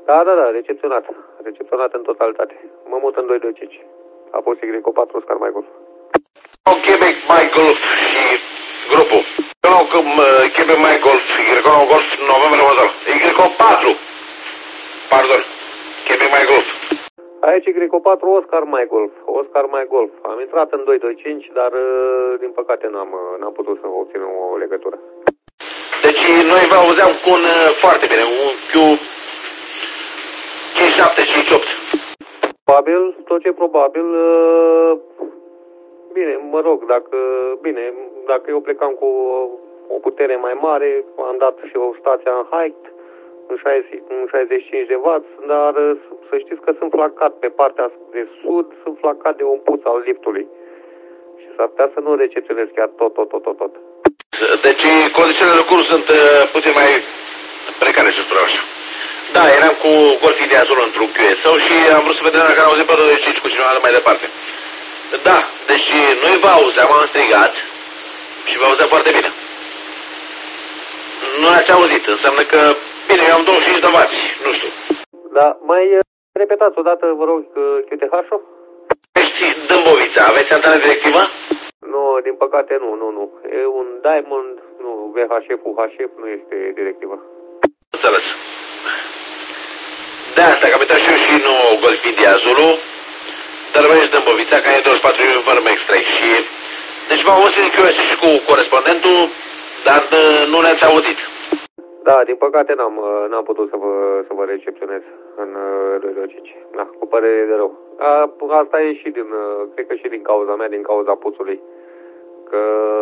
Da, recepționat. Recepționat în totalitate. Mă mut în 225. A fost Y4 Oscar Mike Golf. Quebec Mike Golf și grupul. Quebec Mike Golf, Y1 Golf, November Motor. Y4. Pardon. Quebec Mike Golf. Aici Y4 Oscar Mike Golf. Oscar Mike Golf. Am intrat în 225, dar din păcate n-am putut să obțin o legătură. Deci noi vă auzeam cu un foarte bine, un Q5758. Probabil, tot ce probabil, bine, mă rog, dacă eu plecam cu o putere mai mare, am dat și o stație în height, în 65 de W, dar să știți că sunt flacat pe partea de sud, sunt flacat de un puț al liftului. Și s-ar putea să nu recepționez chiar tot. Deci condițiile de curs sunt puțin mai precare, să spun așa. Da, eram cu Golf India Azul într-un QSO și am vrut să vedem dacă am auzit pe 25 cu cineva mai departe. Da, deci noi vă auzeam, am strigat și vă auzeam foarte bine. Nu ați auzit, înseamnă că, bine, eu am 25 de vați, nu știu. Da, mai repetați odată, vă rog, QTH-ul? Ești Dâmbovița, aveți antenă directivă? Nu, din păcate nu. E un Diamond, nu, VHF, UHF nu este directivă. Înțeles. De asta, că am uitat și eu și nu Golf India Zulu, dar vă Dâmbovița, ca e 24 fără extrei și... Deci v-am auzit și cu corespondentul, dar nu ne-ați auzit. Da, din păcate n-am putut să vă recepționez în 225. Da, cu părere de rău. Asta e și cred că și din cauza mea, din cauza puțului. Că,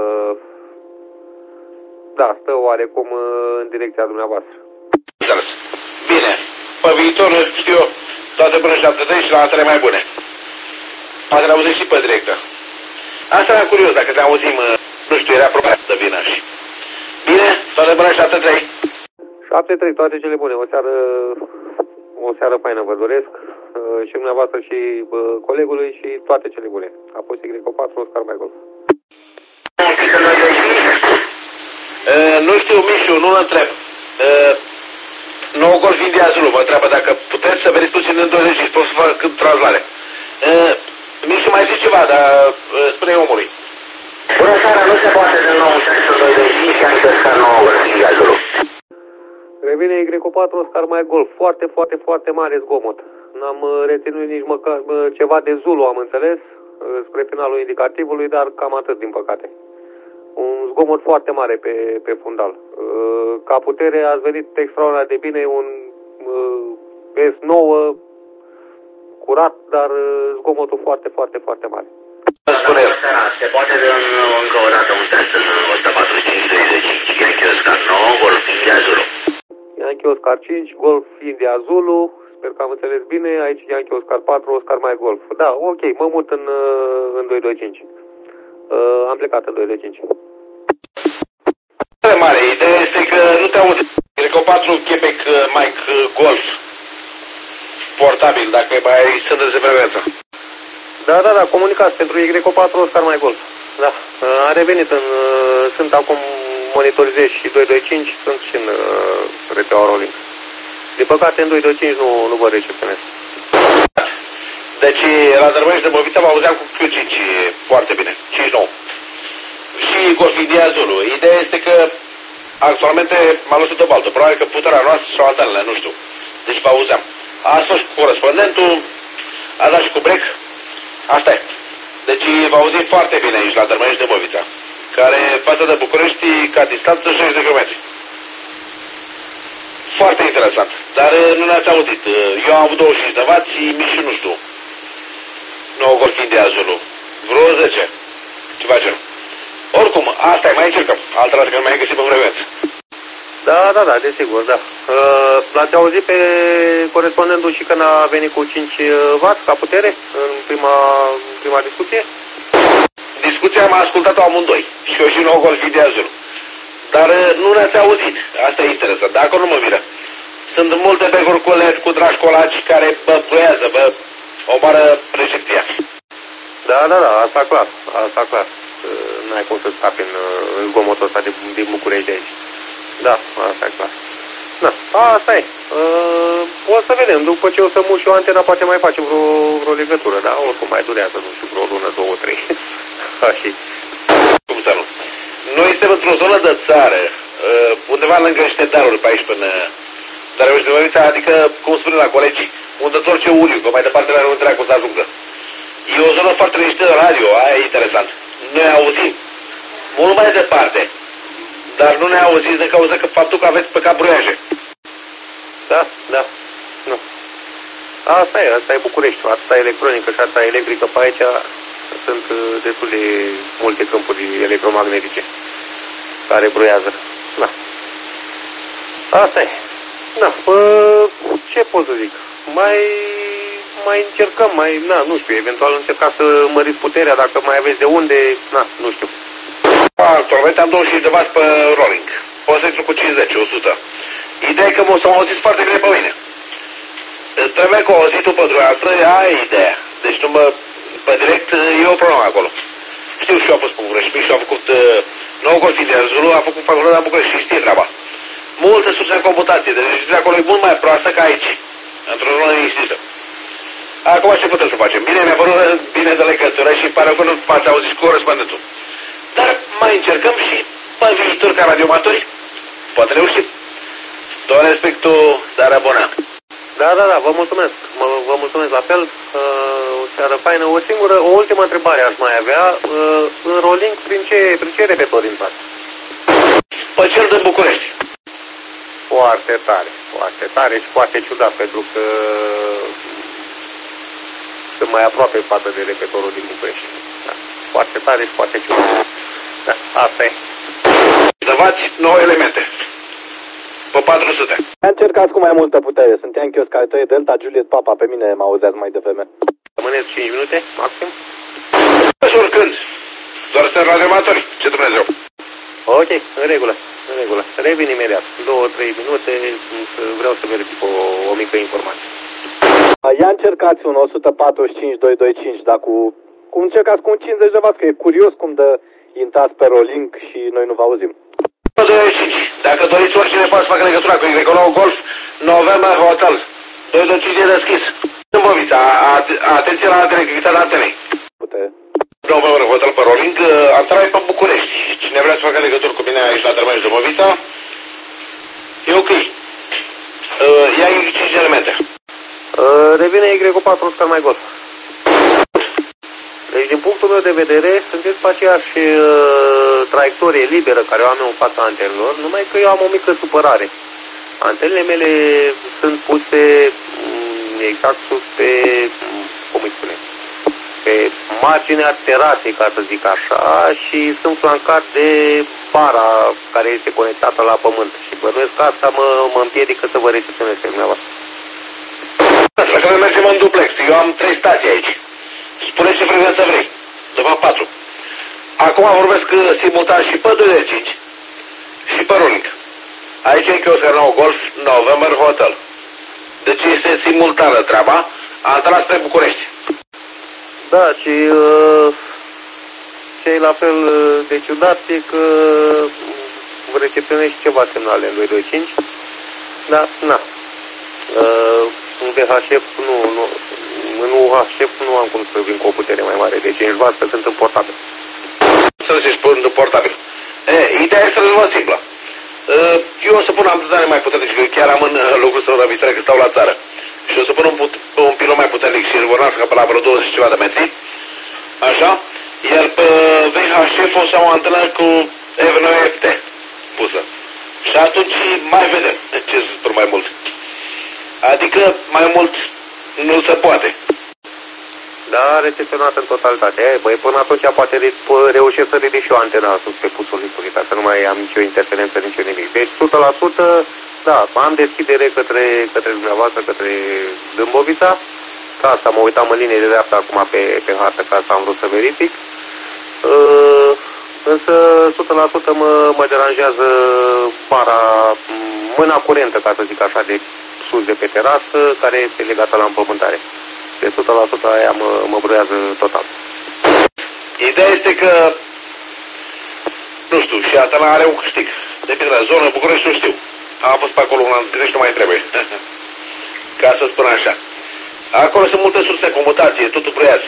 da, stă oarecum în direcția dumneavoastră. Înțeles. Bine. Pe viitor, știu eu, toate până 73 și la altele mai bune. Poate le-auzit și pe directă. Asta era curios, dacă te auzim, nu știu, era probabil să vină și... Bine, toate până 73. 73, toate cele bune. O seară faină vă doresc. Și dumneavoastră și colegului și toate cele bune. A fost Y4 Oscar Mike Golf. Nu știu, Mișu, nu-l întreb. Nou Golf India Zulu mă întreabă dacă puteți să veniți puțin în 20 pot să fac translare. Mișu mai zice ceva, dar spune omului. Bună seara, nu se poate de nou în 225 și am găscat nouă Golf India Zulu. Revine Y4 Oscar Mike Golf. Foarte mare zgomot. N-am reținut nici măcar ceva de Zulu, am înțeles, spre finalul indicativului, dar cam atât, din păcate. Un zgomot foarte mare pe fundal. Ca putere ați venit extraordinar de bine, un S9 curat, dar zgomotul foarte mare. Spune, se poate de încă o dată un test în 145-30. Yankee Oscar 9, Golf India Zulu. Yankee Oscar 5, Golf India Zulu. Sper că am înțeles bine. Aici Yankee Oscar 4, Oscar Mike Golf. Da, ok, mă mut în 225. Am plecat în 225. Mare, ideea este că nu te auzi. Y4 Quebec Mike Golf. Portabil, dacă mai sunteți de frecvență. Da, comunicați pentru Y4 Oscar Mike Golf. Da, am revenit sunt acum monitorizez și 225, sunt și în rețeaua Rolling. Din păcate în 225 nu vă recepționez. Deci la Dărmănești de Bovița vă auzeam cu Q5 foarte bine, 5-9. Și Golf India Zulu. Ideea este că actualmente m-a lăsat o baltă. Probabil că puterea noastră sau antenele, nu știu. Deci vă auzeam. A fost cu corespondentul, a dat și cu break. Asta e. Deci vă auzim foarte bine aici la Dărmănești de Bovița, care față de București ca distanță 60 de km. Foarte interesant. Dar nu ne-ați auzit. Eu am avut 25 de vați, Mișu nu știu. Nu Golf India Zulu. Vreo 10. Ceva genul. Oricum, asta e, mai încercăm. Altă dată că nu mai găsit pe frecvență. Da, desigur, da. L-ați auzit pe corespondentul și când a venit cu 5 W ca putere în prima discuție? Discuția am ascultat-o amândoi. Și eu și nou Golf India Zulu. Dar nu ne-ați auzit. Asta e interesant. Dar acolo nu mă miră. Sunt multe becuri cu dragi colaci care băpuiază, omoară recepția. Da, asta clar. N-ai cum să scapi în zgomotul ăsta din București de aici. Da, asta e clar. Da, asta e. O să vedem, după ce o să mut și o antena, poate mai facem vreo legătură, da? Oricum mai durează, nu știu, vreo lună, 2, 3. Așa. Cum să nu? Noi suntem într-o zonă de țară, undeva lângă niște dealuri pe aici până... Dar adică, cum spune la colegi, unde torce uliu, că mai departe la nu treacă să ajungă. E o zonă foarte liniștită de radio, aia e interesant. Noi auzim mult mai departe, dar nu ne auziți din cauza că faptul că aveți pe cap bruiaje. Da, da, nu. Asta e București, asta e electronică și asta e electrică, pe aici sunt destul de multe câmpuri electromagnetice care bruiază. Da. Asta e. Da, ce pot să zic? Mai încercăm, nu știu, eventual încerca să măriți puterea, dacă mai aveți de unde, nu știu. Actualmente am 25 de W pe rolling. Poți să intru cu 50, 100. Ideea e că s-au auzit foarte bine pe mine. Trebuie că auzitul pe dumneavoastră, aia e ideea. Deci nu mă, pe direct, e o problemă acolo. Știu și eu am fost pe București și am făcut nou Golfilia Zulu, a făcut facultatea București și știe treaba. Multe surse de computație, deci registrarea acolo e mult mai proastă ca aici, într-o zonă liniștită. Acum ce putem să facem? Bine, mi-a părut bine de legătură și pare că nu v-ați auzit cu corespondentul. Dar mai încercăm și pe viitor ca radioamatori. Poate reușim. Tot respectul, seara bună. Da, vă mulțumesc. Vă mulțumesc la fel. O seară faină. O ultimă întrebare aș mai avea. În rolling, prin ce repertor intrați? Pe cel din București. Foarte tare și foarte ciudat, pentru că sunt mai aproape față de repertorul din București. Da. Foarte tare și foarte ciudat. Da, asta e. Dăvați 9 elemente. Pe 400. Încercați cu mai multă putere. Sunt Ian Chiosca, Delta, Juliet Papa. Pe mine mă auzeați mai devreme. Rămâneți 5 minute, maxim? Oricând. Doar sunt radioamatori. Ce Dumnezeu. Ok, în regulă. Revin imediat. 2-3 minute. Vreau să verific o mică informație. Ia încercați un 145-225, dar cum încercați cu un 50 de W, că e curios cum intrați pe rolling și noi nu vă auzim. 225. Dacă doriți oricine poate să facă legătura cu Y9 Golf, November Hotel. 225 e deschis. Zâmbovița, atenție la integritatea antenei. November Hotel pe rolling, antena e pe București. Cine vrea să facă legături cu mine aici la Tărmănești Zâmbovița, e ok. Ia 5 elemente. Revine Y4 Oscar Mike Golf. Deci, din punctul meu de vedere, sunteți pe aceeași traiectorie liberă care o am eu în fața antenelor, numai că eu am o mică supărare. Antenele mele sunt puse exact sus pe, cum îi spune, pe marginea terasei, ca să zic așa, și sunt flancat de bara care este conectată la pământ. Și bănuiesc că asta mă împiedică să vă recepționez pe dumneavoastră. Dacă noi mergem în duplex, eu am 3 stații aici. Spune ce frecvență vrei. De fapt 4. Acum vorbesc simultan și pe 225 și pe rolling. Aici e Oscar 9 Golf, November Hotel. Deci este simultană treaba. Antena spre București. Da, și ce e la fel de ciudat e că vă recepționezi ceva semnale în 225. Da, în VHF în UHF nu am cum să vin cu o putere mai mare de 5 W, că sunt în portabil. Să zici în portabil. Ideea este rezolvă simplă. Eu o să pun amplitudine mai puternică, că chiar am în locul său că stau la țară. Și o să pun un pilon mai puternic și îl vor nască pe la vreo 20 ceva de metri. Așa. Iar pe VHF o să am o antenă cu F9FT pusă. Și atunci mai vedem ce să spun mai mult. Adică mai mult nu se poate. Da, recepționat în totalitate. Băi, până atunci poate reușesc să ridic și o antena sus pe pusul lipului, ca să nu mai am nicio interferență, nicio nimic. Deci 100%, da, am deschidere către dumneavoastră, către Dâmbovița. Ca asta mă uitam în linie de dreapta acum pe hartă, ca asta am vrut să verific. Însă 100% mă deranjează mâna curentă, ca să zic așa, de sus de pe terasă, care este legată la împământare. De 100% aia mă bruiază total. Ideea este că, nu știu, și antena are un câștig. Depinde de la zonă, București nu știu. Am fost pe acolo un an, deci nu mai trebuie. Ca să spun așa. Acolo sunt multe surse de comutație, totul preiază.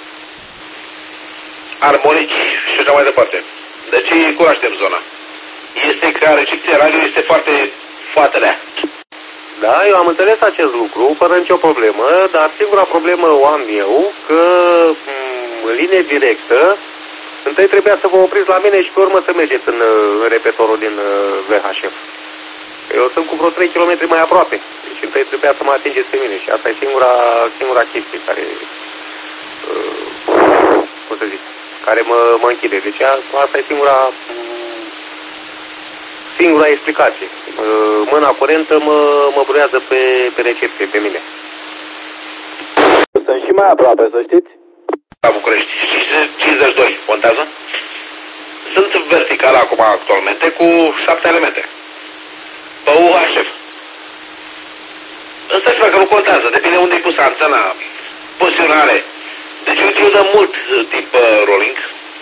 Armonici și așa mai departe. Deci cunoaștem zona. Este că recepția radio este foarte lea. Da, eu am înțeles acest lucru, fără nicio problemă, dar singura problemă o am eu, că în linie directă, întâi trebuia să vă opriți la mine și pe urmă să mergeți în repetorul din VHF. Eu sunt cu vreo 3 km mai aproape, deci întâi trebuia să mă atingeți pe mine și asta e singura chestie care, cum să zic, care mă închide. Deci asta e singura explicație. Mâna curentă mă bruiază pe recepție, pe mine. Sunt și mai aproape, să știți? La București. 52, contează? Sunt vertical acum actualmente cu 7 elemente. Pe UHF. Ăsta ceva că nu contează, depinde unde e pusă antena, poziționare. Deci eu dă mult tip rolling.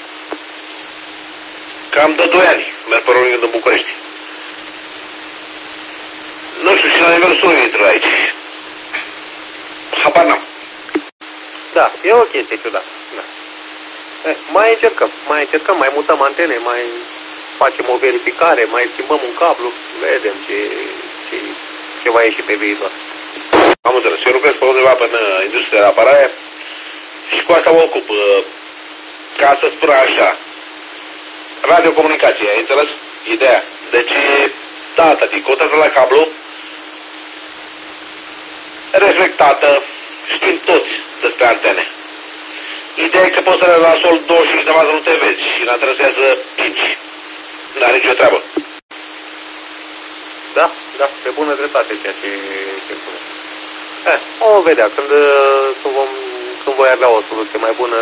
Cam de 2 ani merg pe rolling în București. Nu știu, și la nivelul sunului intră aici. Habar n-am. Da, e o chestie ciudată. Da. Mai încercăm, mai mutăm antene, mai facem o verificare, mai schimbăm un cablu, vedem ce va ieși pe viitor. Am înțeles, eu lucrez pe undeva pe industria de apărare și cu asta mă ocup. Ca să spun așa, radiocomunicație, ai înțeles? Ideea. Deci, da, tati, contează la cablu, reflectată, știm toți despre antene. Ideea e că poți să la sol 25 de bază nu te vezi și la interesează 5. N-are nicio treabă. Da, pe bună dreptate ceea ce spune. O vedea, când voi avea o soluție mai bună,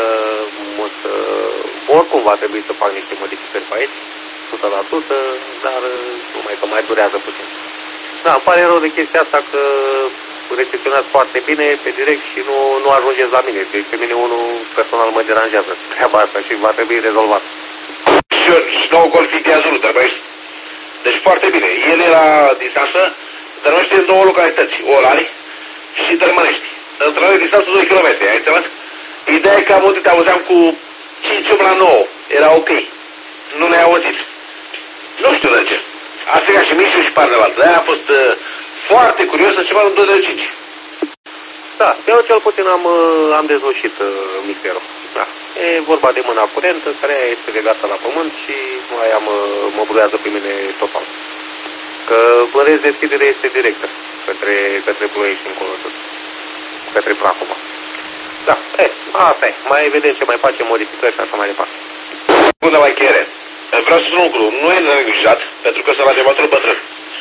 oricum va trebui să fac niște modificări pe aici, 100%, dar numai că mai durează puțin. Da, îmi pare rău de chestia asta că recepționați foarte bine pe direct și nu ajungeți la mine. Deci pe mine unul personal mă deranjează treaba asta și va trebui rezolvat. Și nou Golf Azul, trebuie. Deci foarte bine. El e la distanță, Tărmănești în 2 localități, Olari și Tărmănești. Între noi distanță 2 km, ai înțeles? Ideea e că am auzit, te auzeam cu 5 la 9. Era ok. Nu ne-ai auzit. Nu știu de ce. A strigat și Mișu și partea de-aia a fost foarte curios să ceva în 25. Da, eu cel puțin am dezlușit misterul. Da. E vorba de mâna curentă, care este legată la pământ și aia mă bruiază pe mine total. Că în rest deschiderea este directă către Ploiești încolo, către Prahova. Da, asta e. Mai vedem ce mai facem, modificări și așa mai departe. Bună mai chiere. Vreau să spun un lucru. Nu e neglijat, pentru că sunt radioamator bătrân.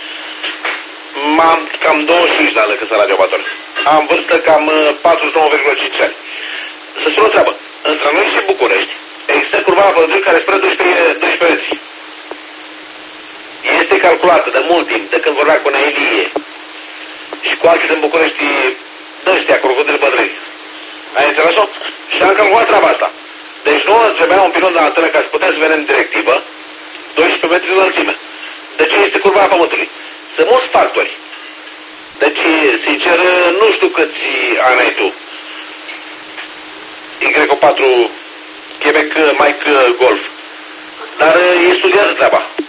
M-am cam 25 de ani că sunt radioamator. Am vârstă cam 49,5 ani. Să spun o treabă. Între noi și București există curba la păduri care spre 12 metri. Este calculată de mult timp, de când vorbea cu Neelie și cu alții din București dăștia, crocodili bătrâni. Ai înțeles-o? Și am calculat treaba asta. Deci nu trebuia un pilon de antenă ca să putem să vedem în directivă 12 metri înălțime. Deci este curba Pământului. Sunt mulți factori. Deci, sincer, nu știu câți ani ai tu. Y4 Quebec Mike Golf. Dar e studiază treaba.